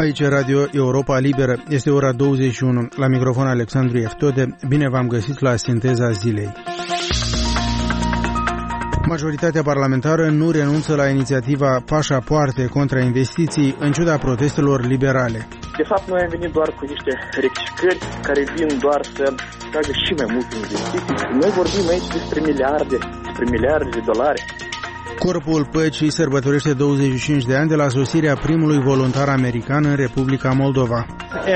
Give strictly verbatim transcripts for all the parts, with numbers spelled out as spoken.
Aici Radio Europa Liberă, este ora douăzeci și unu, la microfon Alexandru Eftode, bine v-am găsit la Sinteza Zilei. Majoritatea parlamentară nu renunță la inițiativa Pașapoarte contra investiții, în ciuda protestelor liberale. De fapt, noi am venit doar cu niște rectificări care vin doar să tragă și mai multe investiții. Noi vorbim aici despre miliarde, despre miliarde de dolari. Corpul Păcii sărbătorește douăzeci și cinci de ani de la sosirea primului voluntar american în Republica Moldova.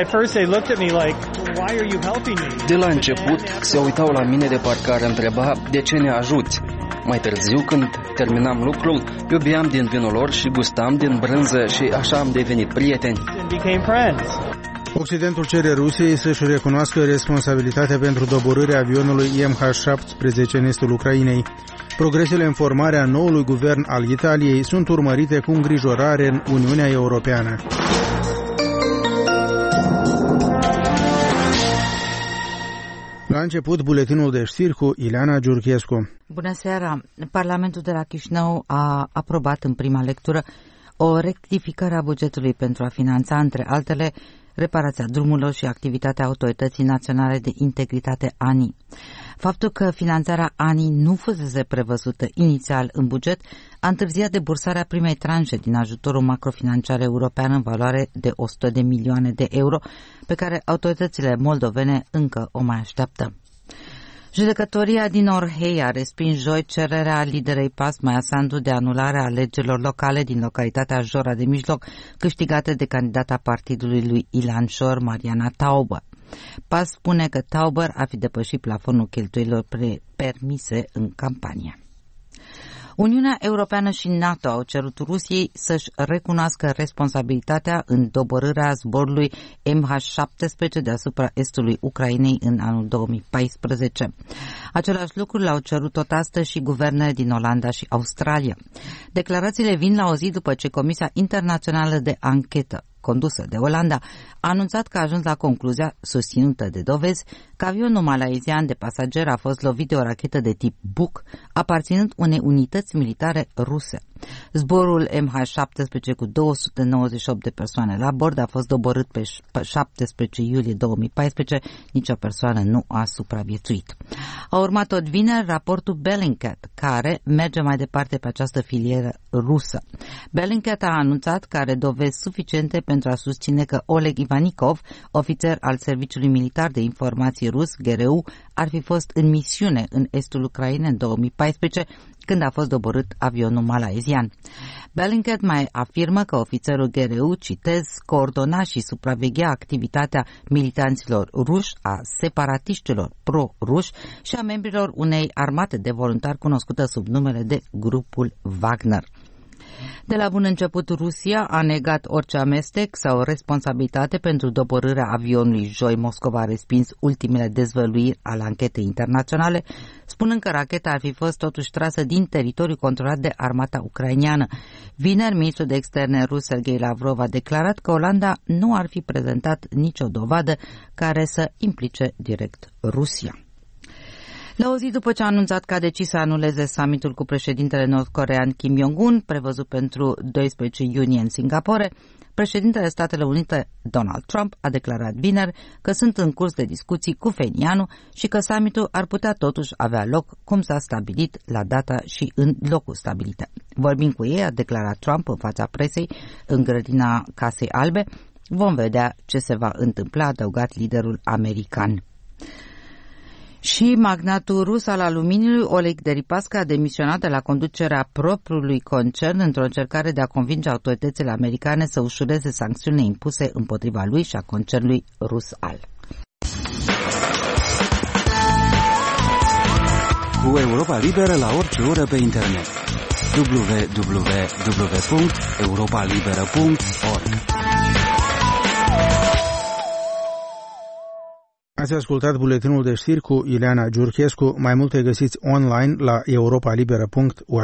De la început se uitau la mine de parcă ar întreba de ce ne ajuți. Mai târziu, când terminam lucrul, iubeam din vinul lor și gustam din brânză și așa am devenit prieteni. Occidentul cere Rusiei să-și recunoască responsabilitatea pentru doborârea avionului M H șaptesprezece în estul Ucrainei. Progresele în formarea noului guvern al Italiei sunt urmărite cu îngrijorare în Uniunea Europeană. La început, buletinul de știri cu Ileana Giurchescu. Bună seara! Parlamentul de la Chișinău a aprobat în prima lectură o rectificare a bugetului pentru a finanța, între altele, reparația drumurilor și activitatea Autorității Naționale de Integritate A N I. Faptul că finanțarea A N I nu fusese prevăzută inițial în buget a întârziat debursarea primei tranșe din ajutorul macrofinanciar european în valoare de o sută de milioane de euro, pe care autoritățile moldovene încă o mai așteaptă. Judecătoria din Orhei a respins joi cererea liderei P A S, Maia Sandu, de anulare a alegerilor locale din localitatea Jora de Mijloc, câștigate de candidata partidului lui Ilan Șor, Mariana Tauber. P A S spune că Tauber a fi depășit plafonul cheltuielilor permise în campanie. Uniunea Europeană și NATO au cerut Rusiei să-și recunoască responsabilitatea în doborârea zborului M H șaptesprezece deasupra estului Ucrainei în anul două mii paisprezece. Același lucru l-au cerut tot astăzi și guvernele din Olanda și Australia. Declarațiile vin la o zi după ce Comisia Internațională de Anchetă, condusă de Olanda, a anunțat că a ajuns la concluzia, susținută de dovezi, că avionul malaysian de pasageri a fost lovit de o rachetă de tip Buk, aparținând unei unități militare ruse. Zborul M H șaptesprezece cu două sute nouăzeci și opt de persoane la bord a fost doborât pe șaptesprezece iulie două mii paisprezece, nicio persoană nu a supraviețuit. A urmat tot vineri raportul Bellingcat, care merge mai departe pe această filieră rusă. Bellingcat a anunțat că are dovezi suficiente pentru a susține că Oleg Ivanikov, ofițer al Serviciului Militar de Informații rus, G R U, ar fi fost în misiune în estul Ucrainei în două mii paisprezece, când a fost doborât avionul malaysian. Bellingcat mai afirmă că ofițerul G R U, citez, coordona și supraveghea activitatea militanților ruși, a separatiștilor pro-ruși și a membrilor unei armate de voluntari cunoscută sub numele de Grupul Wagner. De la bun început, Rusia a negat orice amestec sau responsabilitate pentru doborârea avionului joi. Moscova a respins ultimele dezvăluiri ale anchetei internaționale, spunând că racheta ar fi fost totuși trasă din teritoriul controlat de armata ucraineană. Vineri, ministrul de externe rus Sergei Lavrov a declarat că Olanda nu ar fi prezentat nicio dovadă care să implice direct Rusia. La o zi după ce a anunțat că a decis să anuleze summitul cu președintele nord-corean Kim Jong-un, prevăzut pentru doisprezece iunie în Singapore, președintele Statelor Unite Donald Trump a declarat vineri că sunt în curs de discuții cu Phenianul și că summitul ar putea totuși avea loc cum s-a stabilit la data și în locul stabilite. Vorbind cu ei, a declarat Trump în fața presei în grădina Casei Albe, vom vedea ce se va întâmpla, a adăugat liderul american. Și magnatul rus al aluminiului Oleg Deripaska a demisionat de la conducerea propriului concern într-o încercare de a convinge autoritățile americane să ușureze sancțiunile impuse împotriva lui și a concernului Rusal. Cu Europa Liberă la orice oră pe internet. w w w punct europa liberă punct org. Ați ascultat buletinul de știri cu Ileana Giurchescu. Mai multe găsiți online la europa liberă punct org.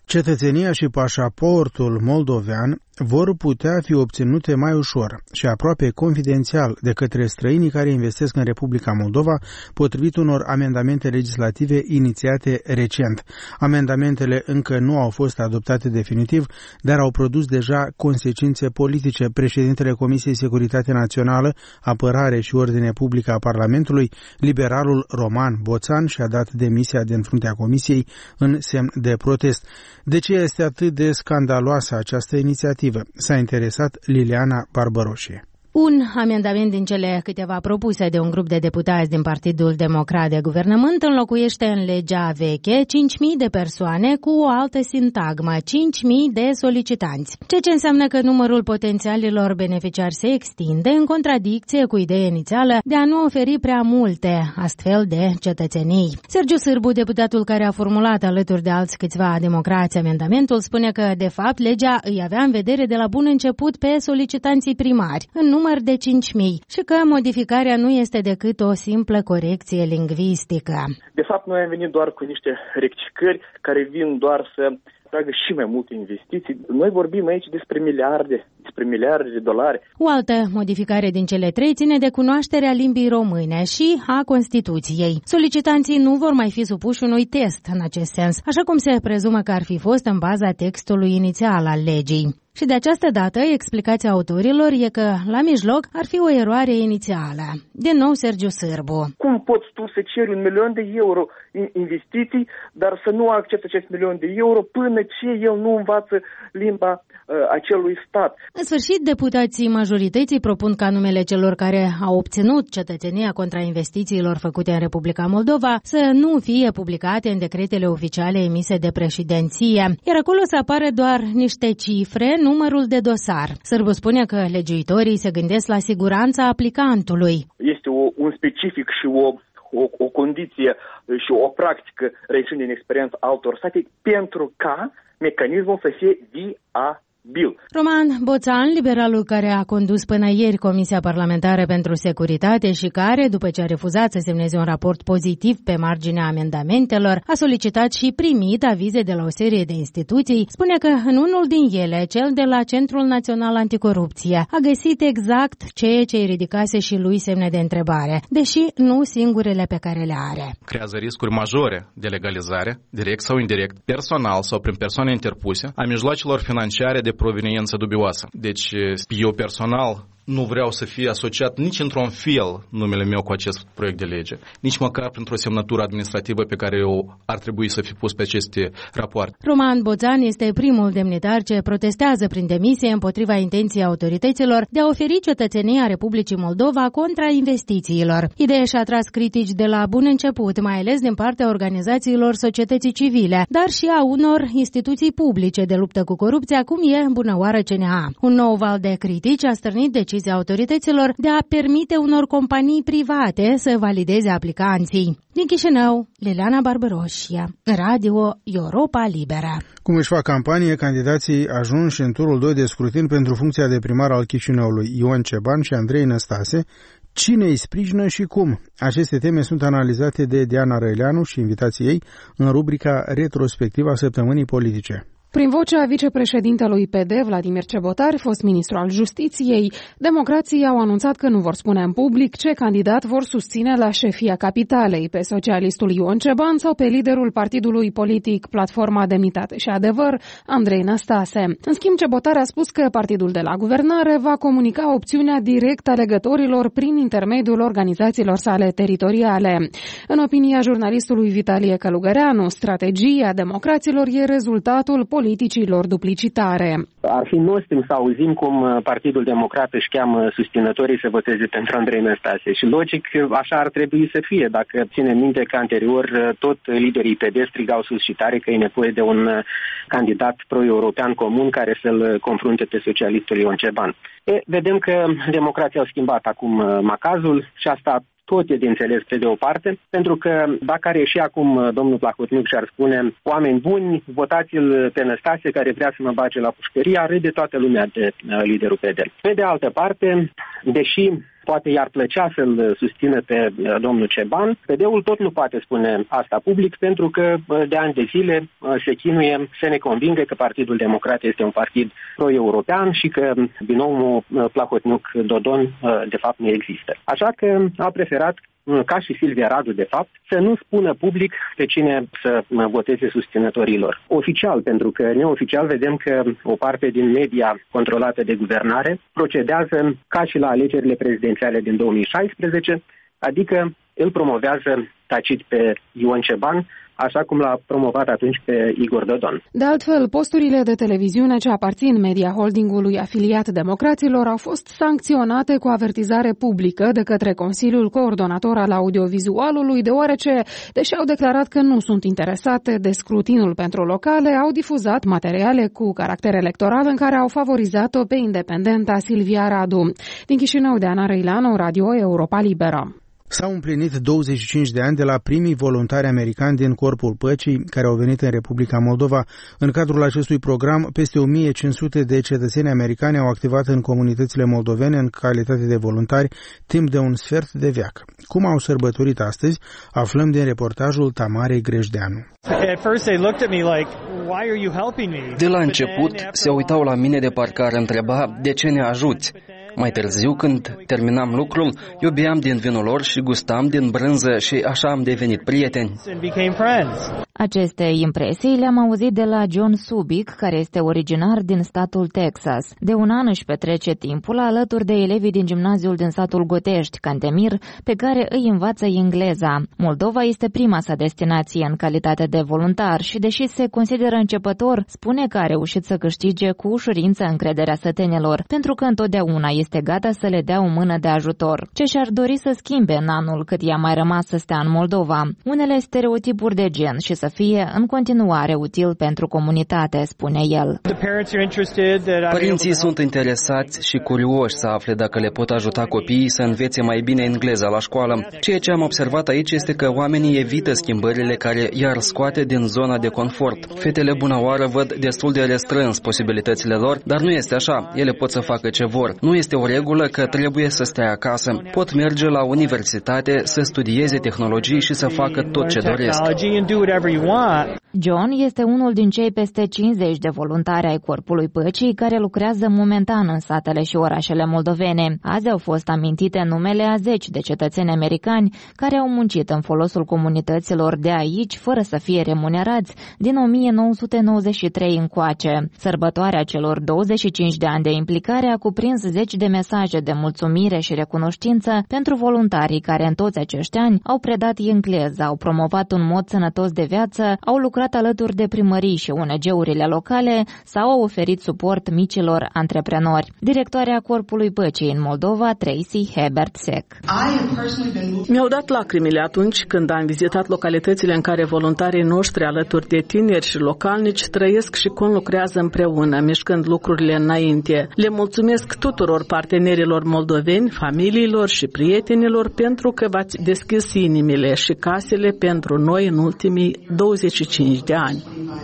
Cetățenia și pașaportul moldovean vor putea fi obținute mai ușor și aproape confidențial de către străinii care investesc în Republica Moldova, potrivit unor amendamente legislative inițiate recent. Amendamentele încă nu au fost adoptate definitiv, dar au produs deja consecințe politice. Președintele Comisiei Securitate Națională, Apărare și Ordine Publică a Parlamentului, liberalul Roman Boțan, și-a dat demisia din fruntea Comisiei în semn de protest. De ce este atât de scandaloasă această inițiativă? S-a interesat Liliana Barbaroșie. Un amendament din cele câteva propuse de un grup de deputați din Partidul Democrat de Guvernământ înlocuiește în legea veche cinci mii de persoane cu o altă sintagmă, cinci mii de solicitanți, ceea ce înseamnă că numărul potențialilor beneficiari se extinde în contradicție cu ideea inițială de a nu oferi prea multe astfel de cetățenii. Sergiu Sârbu, deputatul care a formulat alături de alți câțiva democrați amendamentul, spune că, de fapt, legea îi avea în vedere de la bun început pe solicitanții primari, în număr de cinci mii, și că modificarea nu este decât o simplă corecție lingvistică. De fapt, noi am venit doar cu niște rectificări care vin doar să tragă și mai multe investiții. Noi vorbim aici despre miliarde, despre miliarde de dolari. O altă modificare din cele trei ține de cunoașterea limbii române și a Constituției. Solicitanții nu vor mai fi supuși unui test în acest sens, așa cum se prezumă că ar fi fost în baza textului inițial al legii. Și de această dată, explicația autorilor e că, la mijloc, ar fi o eroare inițială. Din nou, Sergiu Sârbu. Cum poți tu să ceri un milion de euro în investiții, dar să nu accepti acest milion de euro până ce el nu învață limba uh, acelui stat? În sfârșit, deputații majorității propun ca numele celor care au obținut cetățenia contra investițiilor făcute în Republica Moldova să nu fie publicate în decretele oficiale emise de președinție, iar acolo să apară doar niște cifre, numărul de dosar. Sârbu spune că legiuitorii se gândesc la siguranța aplicantului. Este o, un specific și o, o, o condiție și o practică reieșind din experiența altor state pentru ca mecanismul să fie viabil. Roman Boțan, liberalul care a condus până ieri Comisia Parlamentară pentru Securitate și care, după ce a refuzat să semneze un raport pozitiv pe marginea amendamentelor, a solicitat și primit avize de la o serie de instituții, spune că în unul din ele, cel de la Centrul Național Anticorupție, a găsit exact ceea ce îi ridicase și lui semne de întrebare, deși nu singurele pe care le are. Creează riscuri majore de legalizare, direct sau indirect, personal sau prin persoane interpuse, a mijloacelor financiare de proveniență dubioasă. Deci, eu personal nu vreau să fie asociat nici într-un fel numele meu cu acest proiect de lege, nici măcar printr-o semnătură administrativă pe care eu ar trebui să fi pus pe aceste rapoarte. Roman Boțan este primul demnitar ce protestează prin demisie împotriva intenției autorităților de a oferi cetățenia Republicii Moldova contra investițiilor. Ideea și-a tras critici de la bun început, mai ales din partea organizațiilor societății civile, dar și a unor instituții publice de luptă cu corupția, cum e bunăoară C N A. Un nou val de critici a stârnit decizia autorităților de a permite unor companii private să valideze aplicanții. Din Chișinău, Liliana Barbaroșia, Radio Europa Liberă. Cum își fac campanie, candidații ajunși în turul doi de scrutin pentru funcția de primar al Chișinăului, Ion Ceban și Andrei Năstase, cine îi sprijină și cum? Aceste teme sunt analizate de Diana Răileanu și invitații ei în rubrica retrospectivă a săptămânii politice. Prin vocea vicepreședintelui P D, Vladimir Cebotar, fost ministru al Justiției, democrații au anunțat că nu vor spune în public ce candidat vor susține la șefia capitalei, pe socialistul Ion Ceban sau pe liderul partidului politic Platforma Demnitate și Adevăr, Andrei Năstase. În schimb, Cebotar a spus că partidul de la guvernare va comunica opțiunea direct alegătorilor prin intermediul organizațiilor sale teritoriale. În opinia jurnalistului Vitalie Călugăreanu, strategia democraților e rezultatul politicilor duplicitare. Ar fi nostim să auzim cum Partidul Democrat își cheamă susținătorii să voteze pentru Andrei Năstase și logic așa ar trebui să fie, dacă ținem minte că anterior tot liderii P D strigau sus și tare că e nevoie de un candidat pro-european comun care să-l confrunte pe socialistul Ion Ceban. E, vedem că democrații au schimbat acum macazul și asta tot e de înțeles pe de o parte, pentru că dacă are și acum domnul Plahotniuc și ar spune oameni buni, votați-l pe Năstase care vrea să mă bage la pușcărie, ar râde toată lumea de liderul P D. Pe de altă parte, deși poate i-ar plăcea să-l susțină pe domnul Ceban, P D-ul tot nu poate spune asta public pentru că de ani de zile se chinuie să ne convingă că Partidul Democrat este un partid pro-european și că binomul Plahotniuc-Dodon de fapt nu există. Așa că a preferat, ca și Silvia Radu de fapt, să nu spună public pe cine să voteze susținătorilor. Oficial, pentru că neoficial vedem că o parte din media controlată de guvernare procedează ca și la alegerile prezidențiale din două mii șaisprezece, adică îl promovează tacit pe Ion Ceban, așa cum l-a promovat atunci pe Igor Dodon. De altfel, posturile de televiziune ce aparțin media holdingului afiliat democraților au fost sancționate cu avertizare publică de către Consiliul Coordonator al Audiovizualului, deoarece, deși au declarat că nu sunt interesate de scrutinul pentru locale, au difuzat materiale cu caracter electoral în care au favorizat-o pe independenta Silvia Radu. Din Chișinău, Deana Răileanu, Radio Europa Liberă. S-au împlinit douăzeci și cinci de ani de la primii voluntari americani din Corpul Păcii care au venit în Republica Moldova. În cadrul acestui program, peste o mie cinci sute de cetățeni americani au activat în comunitățile moldovene în calitate de voluntari timp de un sfert de veac. Cum au sărbătorit astăzi, aflăm din reportajul Tamarei Greșdeanu. De la început se uitau la mine de parcă ar întreba de ce ne ajuți. Mai târziu, când terminam lucrul, eu beam din vinul lor și gustam din brânză și așa am devenit prieteni. Aceste impresii le-am auzit de la John Subic, care este originar din statul Texas. De un an își petrece timpul alături de elevii din gimnaziul din satul Gotești, Cantemir, pe care îi învață engleza. Moldova este prima sa destinație în calitate de voluntar și, deși se consideră începător, spune că a reușit să câștige cu ușurință încrederea sătenilor, pentru că întotdeauna este gata să le dea o mână de ajutor. Ce și-ar dori să schimbe în anul cât i-a mai rămas să stea în Moldova? Unele stereotipuri de gen și să fie în continuare util pentru comunitate, spune el. Părinții sunt interesați și curioși să afle dacă le pot ajuta copiii să învețe mai bine engleza la școală. Ceea ce am observat aici este că oamenii evită schimbările care i-ar scoate din zona de confort. Fetele bună oară văd destul de restrâns posibilitățile lor, dar nu este așa. Ele pot să facă ce vor. Nu este o regulă că trebuie să stea acasă. Pot merge la universitate, să studieze tehnologii și să facă tot ce doresc. John este unul din cei peste cincizeci de voluntari ai Corpului Păcii care lucrează momentan în satele și orașele moldovene. Azi au fost amintite numele a zeci de cetățeni americani care au muncit în folosul comunităților de aici fără să fie remunerați din o mie nouă sute nouăzeci și trei încoace. Sărbătoarea celor douăzeci și cinci de ani de implicare a cuprins zeci de mesaje de mulțumire și recunoștință pentru voluntarii care în toți acești ani au predat engleză, au promovat un mod sănătos de viață, au lucrat alături de primării și O N G-urile locale sau au oferit suport micilor antreprenori. Directoarea Corpului Păcii în Moldova, Tracy Hebert Sec. Mi-au dat lacrimile atunci când am vizitat localitățile în care voluntarii noștri alături de tineri și localnici trăiesc și conlucrează împreună, mișcând lucrurile înainte. Le mulțumesc tuturor partenerilor moldoveni, familiilor și prietenilor pentru că v-ați deschis inimile și casele pentru noi în ultimii douăzeci și cinci de ani.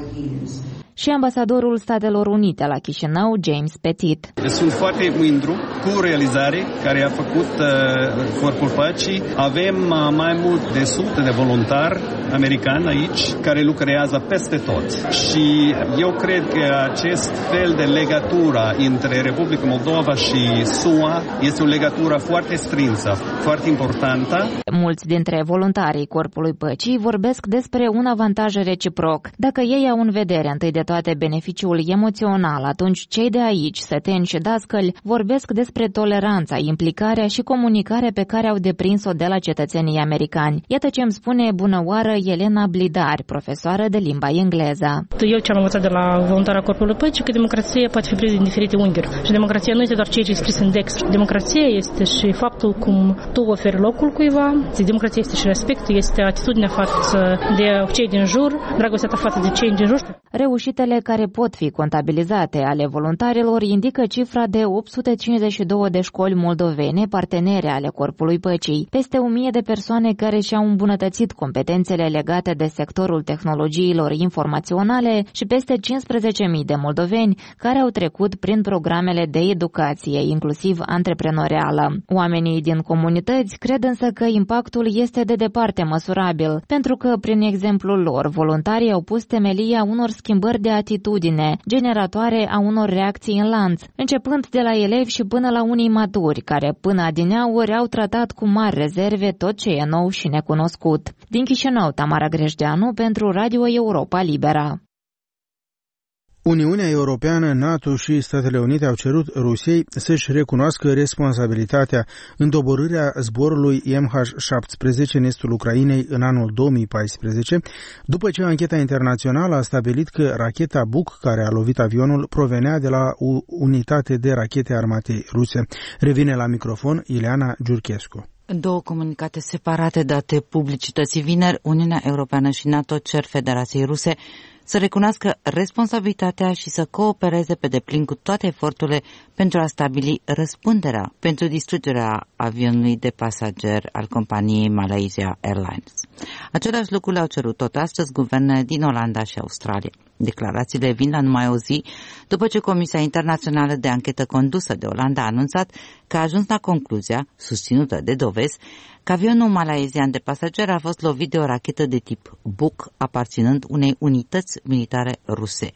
Și ambasadorul Statelor Unite la Chișinău, James Petit. Sunt foarte mândru cu realizare care a făcut uh, Corpul Păcii. Avem uh, mai mult de sute de voluntari americani aici care lucrează peste tot. Și eu cred că acest fel de legătură între Republica Moldova și S U A este o legătură foarte strânsă, foarte importantă. Mulți dintre voluntarii Corpului Păcii vorbesc despre un avantaj reciproc. Dacă ei au în vedere întâi de toate beneficiul emoțional, atunci cei de aici, săteni și dascăli, vorbesc despre toleranța, implicarea și comunicarea pe care au deprins-o de la cetățenii americani. Iată ce îmi spune bunăoară Elena Blidar, profesoară de limba engleză. Eu ce am învățat de la voluntarea Corpului Păcii, că democrația poate fi privit din diferite unghiuri. Și democrația nu este doar ceea ce e scris în text. Democrația este și faptul cum tu oferi locul cuiva. Democrația este și respectul, este atitudinea față de cei din jur, dragostea ta față de cei din jur. Reușit meritele care pot fi contabilizate ale voluntarilor indică cifra de opt sute cincizeci și doi de școli moldovene, partenere ale Corpului Păcii, peste o mie de persoane care și-au îmbunătățit competențele legate de sectorul tehnologiilor informaționale și peste cincisprezece mii de moldoveni care au trecut prin programele de educație, inclusiv antreprenorială. Oamenii din comunități cred însă că impactul este de departe măsurabil, pentru că, prin exemplul lor, voluntarii au pus temelia unor schimbări de atitudine, generatoare a unor reacții în lanț, începând de la elevi și până la unii maturi, care până adineauri au tratat cu mari rezerve tot ce e nou și necunoscut. Din Chișinău, Tamara Greșdeanu pentru Radio Europa Libera. Uniunea Europeană, NATO și Statele Unite au cerut Rusiei să-și recunoască responsabilitatea în doborârea zborului M H șaptesprezece în estul Ucrainei în anul două mii paisprezece, după ce ancheta internațională a stabilit că racheta Buk, care a lovit avionul, provenea de la o unitate de rachete armatei ruse. Revine la microfon Ileana Giurchescu. În două comunicate separate date publicității vineri, Uniunea Europeană și NATO cer Federației Ruse să recunoască responsabilitatea și să coopereze pe deplin cu toate eforturile pentru a stabili răspunderea pentru distrugerea avionului de pasageri al companiei Malaysia Airlines. Același lucru le-au cerut tot astăzi guverne din Olanda și Australia. Declarațiile vin la numai o zi după ce Comisia Internațională de Anchetă condusă de Olanda a anunțat că a ajuns la concluzia, susținută de dovezi, că avionul malaysian de pasageri a fost lovit de o rachetă de tip Buk, aparținând unei unități militare ruse.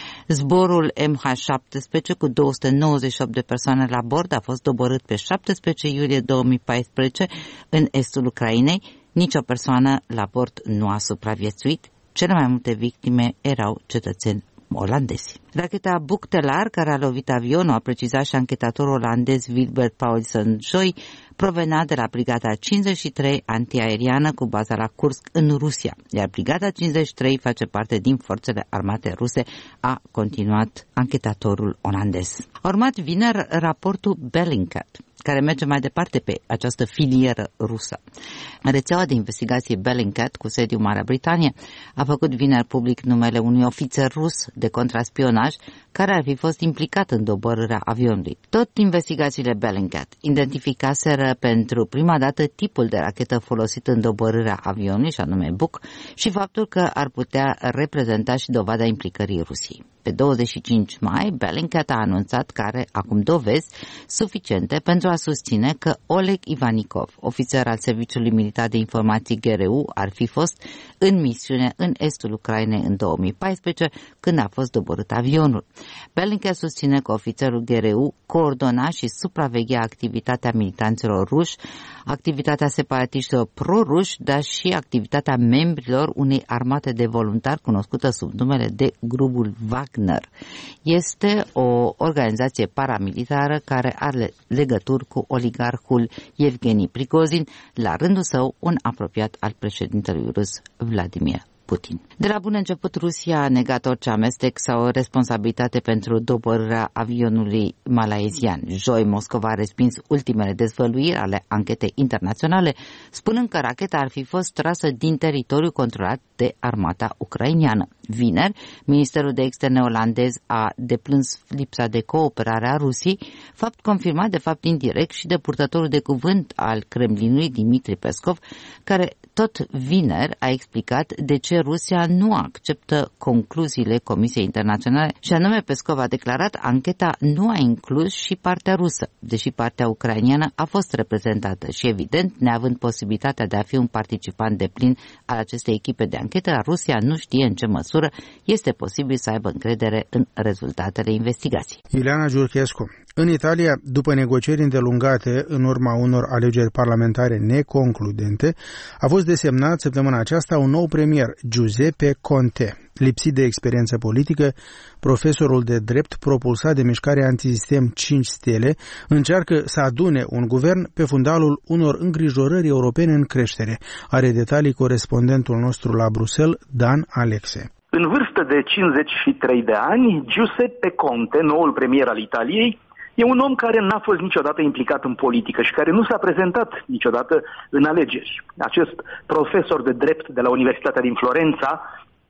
Zborul M H șaptesprezece cu două sute nouăzeci și opt de persoane la bord a fost doborât pe șaptesprezece iulie două mii paisprezece în estul Ucrainei. Nici o persoană la bord nu a supraviețuit. Cele mai multe victime erau cetățeni olandezi. Racheta Buk-Telar, care a lovit avionul, a precizat și anchetatorul olandez Wilbert Paulsen joi, provenea de la Brigada cincizeci și trei antiaeriană cu baza la Kursk în Rusia, iar Brigada cincizeci și trei face parte din forțele armate ruse, a continuat anchetatorul olandez. A urmat vineri raportul Bellingcat, care merge mai departe pe această filieră rusă. Rețeaua de investigație Bellingcat, cu sediul Marea Britanie, a făcut vineri public numele unui ofițer rus de contraspionaj care ar fi fost implicat în doborârea avionului. Tot investigațiile Bellingcat identificaseră pentru prima dată tipul de rachetă folosit în doborârea avionului, și anume Buk, și faptul că ar putea reprezenta și dovada implicării Rusiei. Pe douăzeci și cinci mai, Bellingcat a anunțat că are acum dovezi suficiente pentru a susține că Oleg Ivanikov, ofițer al Serviciului Militar de Informații G R U, ar fi fost în misiune în estul Ucrainei în două mii paisprezece, când a fost doborât avionul. Bellingcat susține că ofițerul G R U coordona și supraveghea activitatea militanților ruși, activitatea separatiștilor pro-ruși, dar și activitatea membrilor unei armate de voluntari cunoscută sub numele de grupul Wagner. Este o organizație paramilitară care are legături cu oligarhul Evgeni Prigozhin, la rândul său un apropiat al președintelui rus Vladimir Putin. De la bun început, Rusia a negat orice amestec sau responsabilitate pentru doborârea avionului malaysian. Joi, Moscova a respins ultimele dezvăluiri ale anchetei internaționale, spunând că racheta ar fi fost trasă din teritoriul controlat de armata ucrainiană. Vineri, Ministerul de Externe olandez a deplâns lipsa de cooperare a Rusiei, fapt confirmat de fapt indirect și de purtătorul de cuvânt al Kremlinului, Dmitri Peskov, care tot vineri a explicat de ce Rusia nu acceptă concluziile Comisiei Internaționale, și anume Peskov a declarat ancheta nu a inclus și partea rusă, deși partea ucrainiană a fost reprezentată și, evident, neavând posibilitatea de a fi un participant deplin al acestei echipe de anchetă, Rusia nu știe în ce măsură este posibil să aibă încredere în rezultatele investigației. Ileana Giurchescu. În Italia, după negocieri îndelungate în urma unor alegeri parlamentare neconcludente, a fost desemnat săptămâna aceasta un nou premier, Giuseppe Conte. Lipsit de experiență politică, profesorul de drept propulsat de mișcarea antisistem cinci stele încearcă să adune un guvern pe fundalul unor îngrijorări europene în creștere. Are detalii corespondentul nostru la Bruxelles, Dan Alexe. În vârstă de cincizeci și trei de ani, Giuseppe Conte, noul premier al Italiei, e un om care n-a fost niciodată implicat în politică și care nu s-a prezentat niciodată în alegeri. Acest profesor de drept de la Universitatea din Florența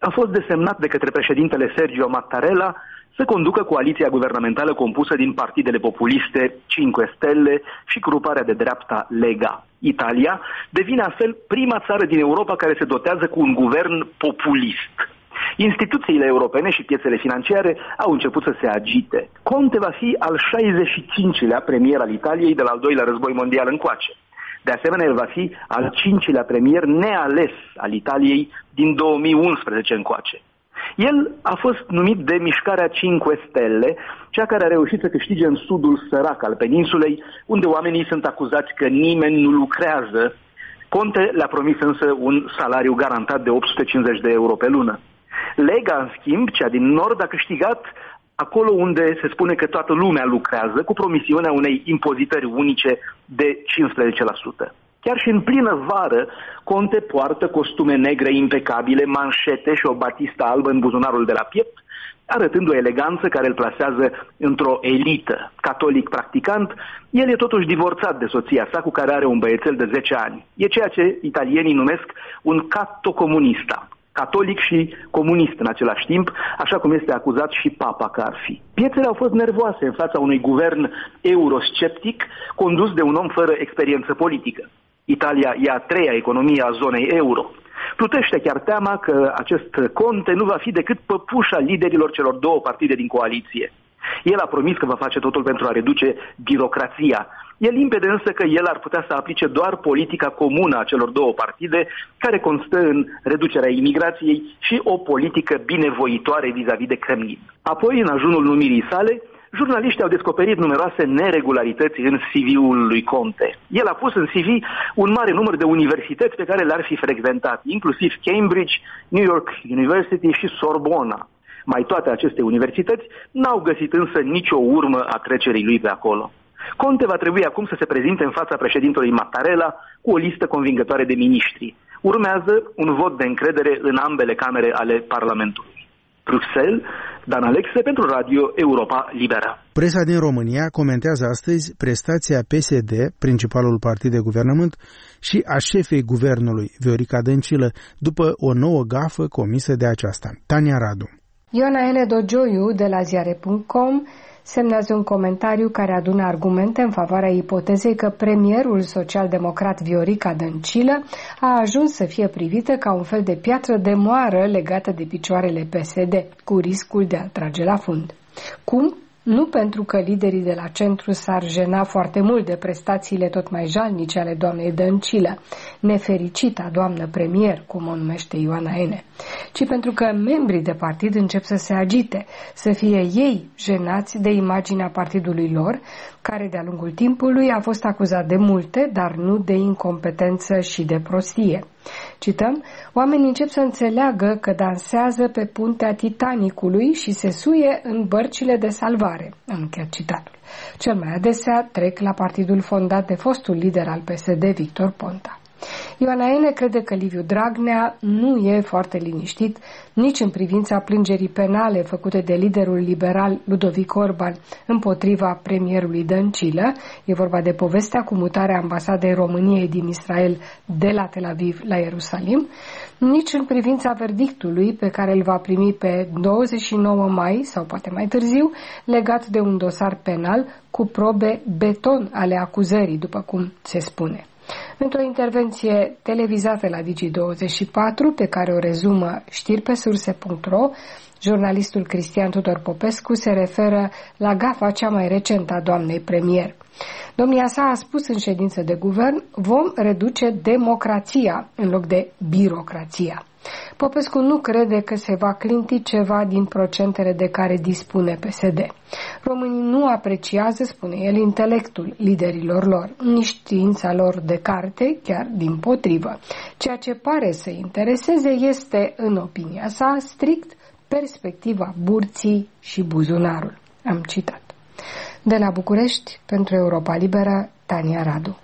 a fost desemnat de către președintele Sergio Mattarella să conducă coaliția guvernamentală compusă din partidele populiste cinci Stelle și gruparea de dreapta Lega. Italia devine astfel prima țară din Europa care se dotează cu un guvern populist. Instituțiile europene și piețele financiare au început să se agite. Conte va fi al șaizeci și cincilea premier al Italiei de la al doilea război mondial încoace. De asemenea, el va fi al cincilea premier neales al Italiei din două mii unsprezece încoace. El a fost numit de mișcarea cinci Stelle, cea care a reușit să câștige în sudul sărac al peninsulei, unde oamenii sunt acuzați că nimeni nu lucrează. Conte le-a promis însă un salariu garantat de opt sute cincizeci de euro pe lună. Lega, în schimb, cea din nord, a câștigat acolo unde se spune că toată lumea lucrează, cu promisiunea unei impozitări unice de cincisprezece la sută. Chiar și în plină vară, Conte poartă costume negre impecabile, manșete și o batistă albă în buzunarul de la piept, arătând o eleganță care îl plasează într-o elită. Catolic practicant, el e totuși divorțat de soția sa, cu care are un băiețel de zece ani. E ceea ce italienii numesc un cattocomunista. Catolic și comunist în același timp, așa cum este acuzat și papa că ar fi. Piețele au fost nervoase în fața unui guvern eurosceptic condus de un om fără experiență politică. Italia e a treia economie a zonei euro. Plutește chiar teama că acest Conte nu va fi decât păpușa liderilor celor două partide din coaliție. El a promis că va face totul pentru a reduce birocrația. E limpede însă că el ar putea să aplice doar politica comună a celor două partide, care constă în reducerea imigrației și o politică binevoitoare vis-a-vis de Kremlin. Apoi, în ajunul numirii sale, jurnaliștii au descoperit numeroase neregularități în C V-ul lui Conte. El a pus în C V un mare număr de universități pe care le-ar fi frecventat, inclusiv Cambridge, New York University și Sorbona. Mai toate aceste universități n-au găsit însă nicio urmă a trecerii lui pe acolo. Conte va trebui acum să se prezinte în fața președintelui Mattarella cu o listă convingătoare de miniștri. Urmează un vot de încredere în ambele camere ale Parlamentului. Bruxelles, Dan Alexe pentru Radio Europa Liberă. Presa din România comentează astăzi prestația P S D, principalul partid de guvernământ, și a șefei guvernului, Viorica Dăncilă, după o nouă gafă comisă de aceasta. Tania Radu. Ioana N. Dogioiu de la ziare punct com semnează un comentariu care adună argumente în favoarea ipotezei că premierul social-democrat Viorica Dăncilă a ajuns să fie privită ca un fel de piatră de moară legată de picioarele P S D, cu riscul de a trage la fund. Cum? Nu pentru că liderii de la centru s-ar jena foarte mult de prestațiile tot mai jalnice ale doamnei Dăncilă, nefericita doamnă premier, cum o numește Ioana N., ci pentru că membrii de partid încep să se agite, să fie ei jenați de imaginea partidului lor, care de-a lungul timpului a fost acuzat de multe, dar nu de incompetență și de prostie. Cităm, oamenii încep să înțeleagă că dansează pe puntea Titanicului și se suie în bărcile de salvare. Am încheiat citatul. Cel mai adesea trec la partidul fondat de fostul lider al P S D, Victor Ponta. Ioana N. crede că Liviu Dragnea nu e foarte liniștit nici în privința plângerii penale făcute de liderul liberal Ludovic Orban împotriva premierului Dăncilă. E vorba de povestea cu mutarea ambasadei României din Israel de la Tel Aviv la Ierusalim, nici în privința verdictului pe care îl va primi pe douăzeci și nouă mai sau poate mai târziu, legat de un dosar penal cu probe beton ale acuzării, după cum se spune. Într-o intervenție televizată la Digi douăzeci și patru, pe care o rezumă știri pe surse punct ro, jurnalistul Cristian Tudor Popescu se referă la gafa cea mai recentă a doamnei premier. Domnia sa a spus în ședință de guvern, vom reduce democrația în loc de birocrația. Popescu nu crede că se va clinti ceva din procentele de care dispune P S D. Românii nu apreciază, spune el, intelectul liderilor lor, nici știința lor de carte, chiar dimpotrivă. Ceea ce pare să intereseze este, în opinia sa, strict perspectiva burții și buzunarul. Am citat. De la București, pentru Europa Liberă, Tania Radu.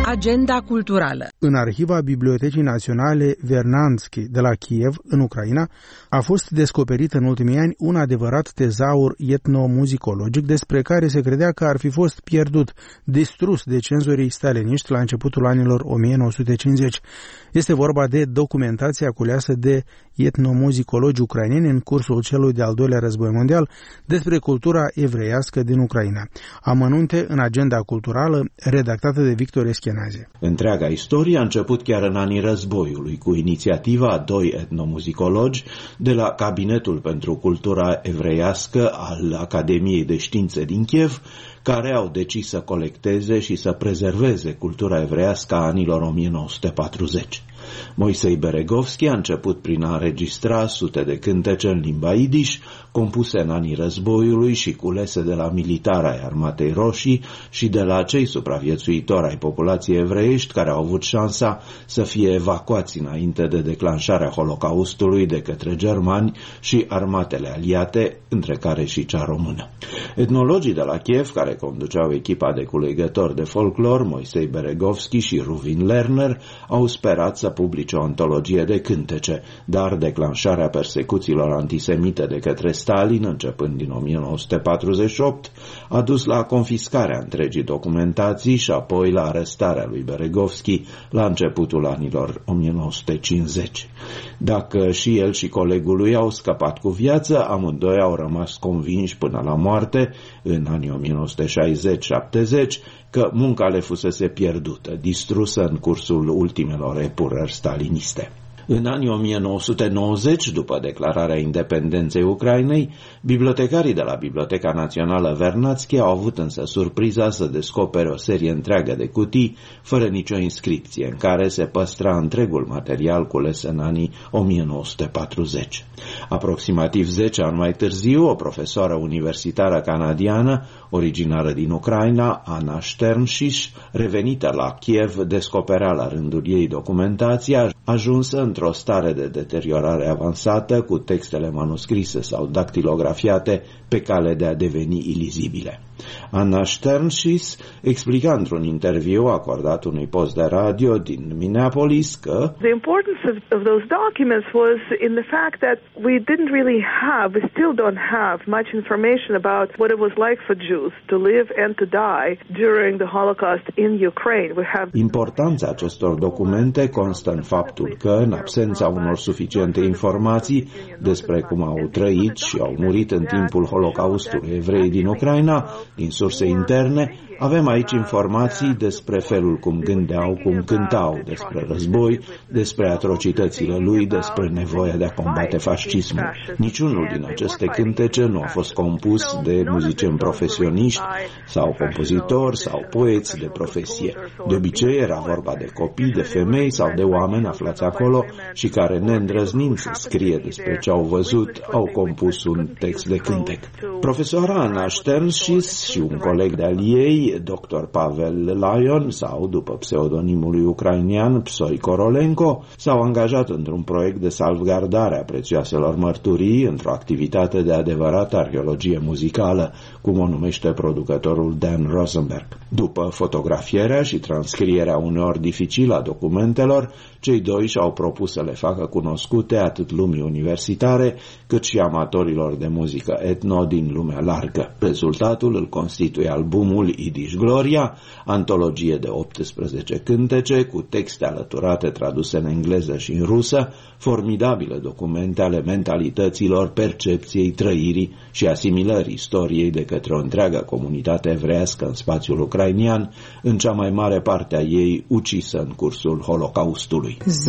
Agenda culturală. În arhiva Bibliotecii Naționale Vernadsky de la Kiev, în Ucraina, a fost descoperit în ultimii ani un adevărat tezaur etnomuzicologic despre care se credea că ar fi fost pierdut, distrus de cenzorii staliniști la începutul anilor o mie nouă sute cincizeci. Este vorba de documentația culeasă de etnomuzicologi ucraineni în cursul celui de-al doilea război mondial despre cultura evreiască din Ucraina. Amănunte în agenda culturală redactată de Victor Eschenazi. Întreaga istorie a început chiar în anii războiului, cu inițiativa a doi etnomuzicologi de la Cabinetul pentru Cultura Evreiască al Academiei de Științe din Kiev, care au decis să colecteze și să prezerveze cultura evreiască a anilor o mie nouă sute patruzeci. Moisei Beregovski a început prin a înregistra sute de cântece în limba idiș, compuse în anii războiului și culese de la militari ai Armatei Roșii și de la cei supraviețuitori ai populației evreiești care au avut șansa să fie evacuați înainte de declanșarea Holocaustului de către germani și armatele aliate, între care și cea română. Etnologii de la Kiev, care conduceau echipa de culegători de folclor, Moisei Beregovski și Ruvin Lerner, au sperat să publice o antologie de cântece, dar declanșarea persecuțiilor antisemite de către Stalin, începând din o mie nouă sute patruzeci și opt, a dus la confiscarea întregii documentații și apoi la arestarea lui Beregovski la începutul anilor o mie nouă sute cincizeci. Dacă și el și colegul lui au scăpat cu viață, amândoi au rămas convinși până la moarte, în anii o mie nouă sute șaizeci șaptezeci, că munca le fusese pierdută, distrusă în cursul ultimelor epurări staliniste. În anii o mie nouă sute nouăzeci, după declararea independenței Ucrainei, bibliotecarii de la Biblioteca Națională Vernadsky au avut însă surpriza să descopere o serie întreagă de cutii, fără nicio inscripție, în care se păstra întregul material cules în anii o mie nouă sute patruzeci. Aproximativ zece ani mai târziu, o profesoară universitară canadiană, originară din Ucraina, Anna Sternșiș, revenită la Kiev, descoperea la rândul ei documentația, ajunsă într-o stare de deteriorare avansată, cu textele manuscrise sau dactilografiate pe cale de a deveni ilizibile. Anna Sternșiș explica într-un interviu acordat unui post de radio din Minneapolis că The importance of, of those documents was in the fact that we didn't really have, we still don't have much information about what it was like for Jews to live and to die during the Holocaust in Ukraine. We have Importanța acestor documente constă în faptul că, în absența unor suficiente informații despre cum au trăit și au murit în timpul Holocaustului evrei din Ucraina, din surse interne, avem aici informații despre felul cum gândeau, cum cântau, despre război, despre atrocitățile lui, despre nevoia de a combate fascismul. Niciunul din aceste cântece nu a fost compus de muzicieni profesioniști sau compozitori sau poeți de profesie. De obicei era vorba de copii, de femei sau de oameni aflați acolo și care, neîndrăznind să scrie despre ce au văzut, au compus un text de cântec. Profesoara Anna Sternșiș și un coleg de-al ei, doctor Pavel Lyon, sau, după pseudonimul ucrainian, Psoi Korolenko, s-au angajat într-un proiect de salvgardare a prețioaselor mărturii, într-o activitate de adevărată arheologie muzicală, cum o numește producătorul Dan Rosenberg. După fotografierea și transcrierea uneori dificilă a documentelor, cei doi și-au propus să le facă cunoscute atât lumii universitare, cât și amatorilor de muzică etno din lumea largă. Rezultatul îl constituie albumul Yiddish Gloria, antologie de optsprezece cântece cu texte alăturate traduse în engleză și în rusă, formidabile documente ale mentalităților, percepției, trăirii și asimilării istoriei de către o întreagă comunitate evreiască în spațiul ucrainian, în cea mai mare parte a ei ucisă în cursul Holocaustului.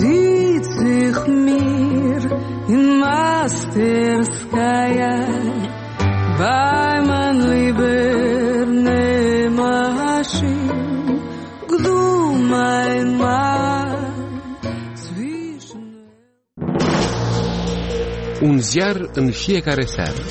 Zicnych mir in Masterskaya bei man lieber nemaschin gdu mein Mann zwischen. Un ziar în fiecare seară.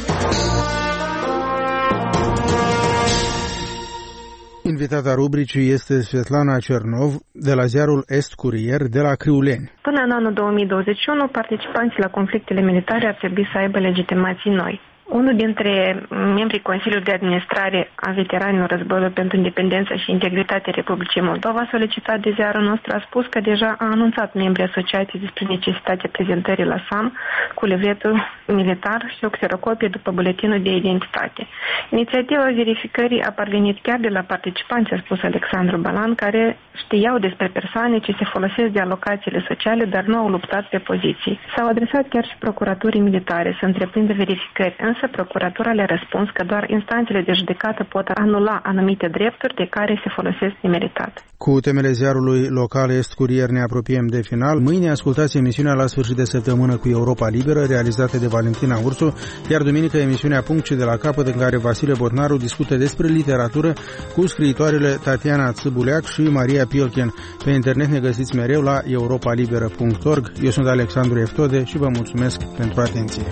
Invitata rubricii este Svetlana Cernov de la ziarul Est Curier de la Criuleni. Până în anul două mii douăzeci și unu, participanții la conflictele militare ar trebui să aibă legitimații noi. Unul dintre membrii Consiliului de Administrare a Veteranilor Războiului pentru Independența și Integritatea Republicii Moldova, solicitat de ziarul nostru, a spus că deja a anunțat membrii asociației despre necesitatea prezentării la S A M cu livretul militar și o xerocopie după buletinul de identitate. Inițiativa verificării a parvenit chiar de la participanți, a spus Alexandru Balan, care știau despre persoane ce se folosesc de alocațiile sociale, dar nu au luptat pe poziții. S-au adresat chiar și procuraturii militare să întreprindă verificări, însă procuratura le-a răspuns că doar instanțele de judecată pot anula anumite drepturi de care se folosesc nemeritat. Cu temele ziarului local Est Curier ne apropiem de final. Mâine ascultați emisiunea La sfârșit de săptămână cu Europa Liberă, realizată de Valentina Ursu, iar duminică emisiunea Punct și de la capăt, în care Vasile Botnaru discută despre literatură cu scriitoarele Tatiana Țâbuleac și Maria Pielchen. Pe internet ne găsiți mereu la europa liberă punct org. Eu sunt Alexandru Eftode și vă mulțumesc pentru atenție.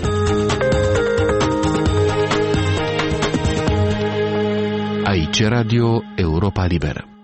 Aici Radio Europa Liberă.